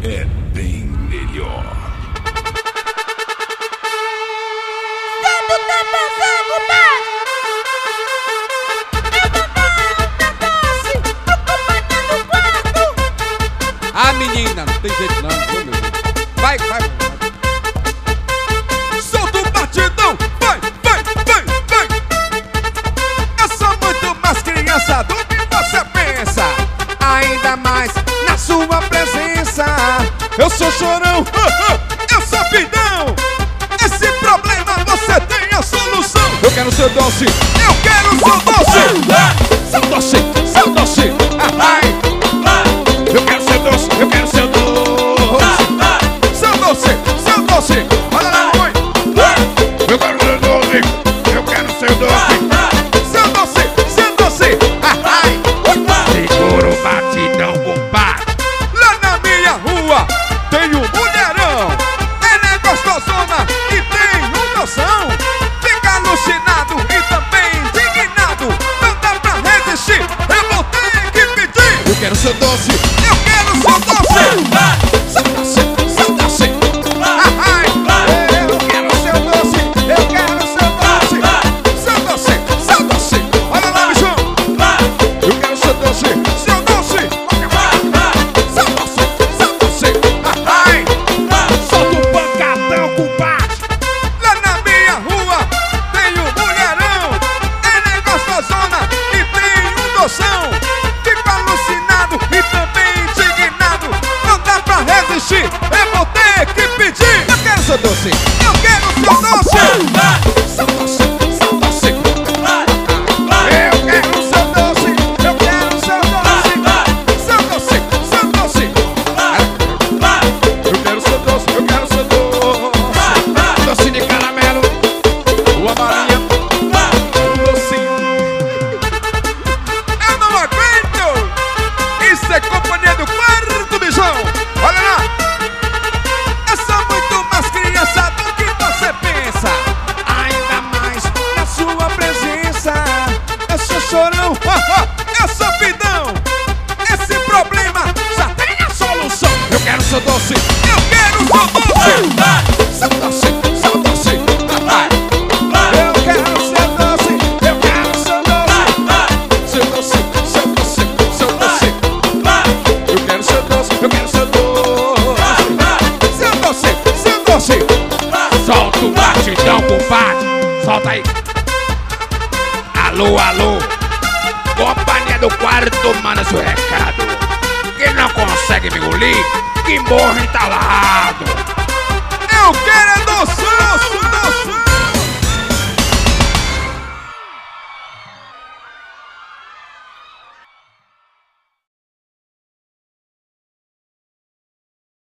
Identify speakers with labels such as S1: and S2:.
S1: é bem melhor.
S2: Quando tá passando, tá? Eu vou dar um doce, acompanhando o quarto.
S3: Ah, menina, não tem jeito não, viu, meu Deus? Vai.
S4: Solta o batidão, vai. Eu sou muito mais criança do que você pensa. Ainda mais na sua presença. Eu sou chorão, eu sou pidão. Esse problema você tem a solução. Eu quero seu doce, eu quero seu doce. Seu doce, seu doce. Ai. Eu quero seu doce, eu quero seu doce. Seu doce, seu doce. Olha lá, mãe. Eu quero seu doce, eu quero seu doce. Seu doce, seu doce. Ai. Segura o batidão, compadre. Lá na minha rua tem um mulherão. Ela é gostosona e tem noção. Fica alucinado e também indignado. Não dá pra resistir, eu vou ter que pedir. Eu quero seu doce, eu quero seu doce. Seu doce, seu doce. Ai. Eu quero seu doce, eu quero seu doce. Seu doce, seu doce. Olha lá, bichão. Eu quero seu doce, seu doce. Seu doce, seu doce. Ai. Solta o pancadão, compadre. Lá na minha rua tem um mulherão. Ela é gostosona e tem noção. Fico alucinado e também indignado. Não dá pra resistir, eu vou ter que pedir. Eu quero seu doce, eu quero seu doce. Seu doce, seu doce. Eu quero seu doce, eu quero seu doce. Seu doce, seu doce. Eu quero seu doce, eu quero seu doce. Doce de caramelo, o amarinho, o docinho. Eu não aguento! Isso é companhia do quarto, bichão! Olha lá! Eu sou muito mais criança do que você pensa. Ainda mais na sua presença. Eu sou chorão, eu sou pidão. Esse problema já tem a solução. Eu quero seu doce, eu quero seu doce. Seu doce, seu doce. Eu quero seu doce, eu quero seu doce. Seu doce, seu doce, seu doce. Eu quero seu doce, eu quero seu doce. Seu doce, seu doce. Solta o batidão, compadre. Solta aí. Alô, alô. Companhia do quarto, manda seu recado. Quem não consegue me engolir, que morre entalado.